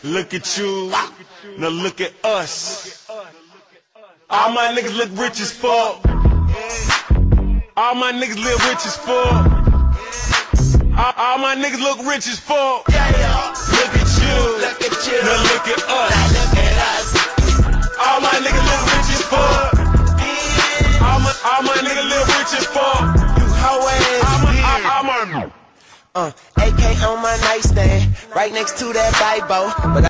Look at you, now look at us. All my niggas look rich as fuck. All my niggas live rich as fuck. All my niggas look rich as fuck. Look at you, now look at us. All my niggas look rich as fuck. All my niggas live rich as fuck. You hoe ass bitch. AK on my nightstand, right next to that Bible. But